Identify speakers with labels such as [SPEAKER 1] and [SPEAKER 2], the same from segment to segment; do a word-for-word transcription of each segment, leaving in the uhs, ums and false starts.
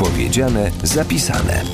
[SPEAKER 1] Powiedziane, zapisane.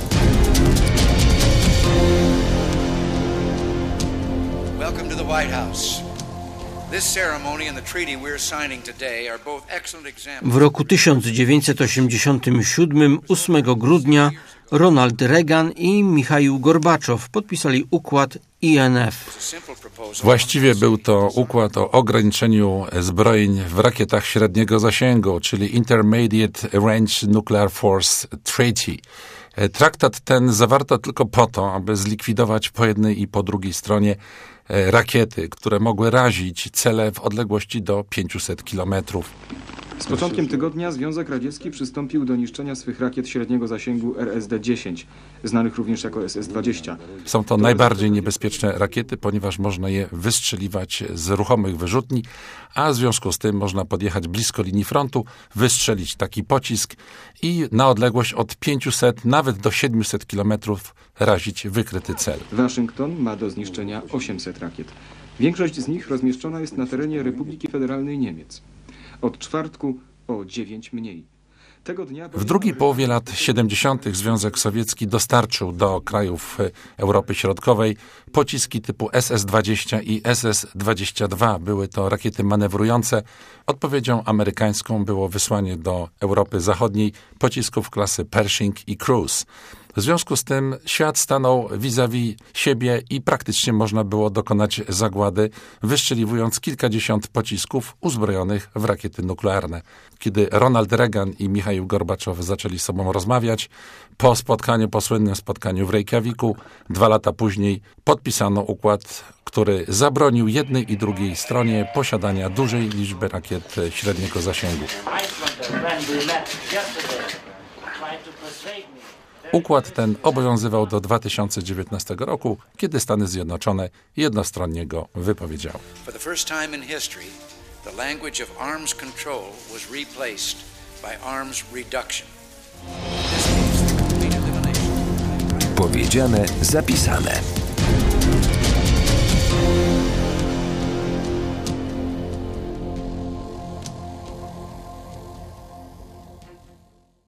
[SPEAKER 2] Welcome to the White House. This ceremony and the treaty we're signing today are both excellent examples.
[SPEAKER 3] W roku tysiąc dziewięćset osiemdziesiątym siódmym, ósmego grudnia, Ronald Reagan i Michaił Gorbaczow podpisali układ I N F.
[SPEAKER 4] Właściwie był to układ o ograniczeniu zbrojeń w rakietach średniego zasięgu, czyli Intermediate Range Nuclear Force Treaty. Traktat ten zawarto tylko po to, aby zlikwidować po jednej i po drugiej stronie rakiety, które mogły razić cele w odległości do pięciuset kilometrów.
[SPEAKER 5] Z początkiem tygodnia Związek Radziecki przystąpił do niszczenia swych rakiet średniego zasięgu R S D dziesięć, znanych również jako S S dwadzieścia.
[SPEAKER 4] Są to najbardziej niebezpieczne rakiety, ponieważ można je wystrzeliwać z ruchomych wyrzutni, a w związku z tym można podjechać blisko linii frontu, wystrzelić taki pocisk i na odległość od pięciuset, nawet do siedmiuset kilometrów razić wykryty cel.
[SPEAKER 5] Waszyngton ma do zniszczenia osiemset rakiet. Większość z nich rozmieszczona jest na terenie Republiki Federalnej Niemiec. Od czwartku o dziewięć mniej. Tego dnia
[SPEAKER 4] w drugiej połowie lat siedemdziesiątych Związek Sowiecki dostarczył do krajów Europy Środkowej pociski typu S S dwadzieścia i S S dwadzieścia dwa. Były to rakiety manewrujące. Odpowiedzią amerykańską było wysłanie do Europy Zachodniej pocisków klasy Pershing i Cruise. W związku z tym świat stanął vis-a-vis siebie i praktycznie można było dokonać zagłady, wystrzeliwując kilkadziesiąt pocisków uzbrojonych w rakiety nuklearne. Kiedy Ronald Reagan i Michaił Gorbaczow zaczęli z sobą rozmawiać, po spotkaniu, po słynnym spotkaniu w Reykjaviku, dwa lata później podpisano układ, który zabronił jednej i drugiej stronie posiadania dużej liczby rakiet średniego zasięgu. Układ ten obowiązywał do dwa tysiące dziewiętnastego roku, kiedy Stany Zjednoczone jednostronnie go wypowiedziały.
[SPEAKER 2] For the first time in history, the language of arms control was replaced by arms reduction. This means the complete elimination.
[SPEAKER 1] Powiedziane, zapisane.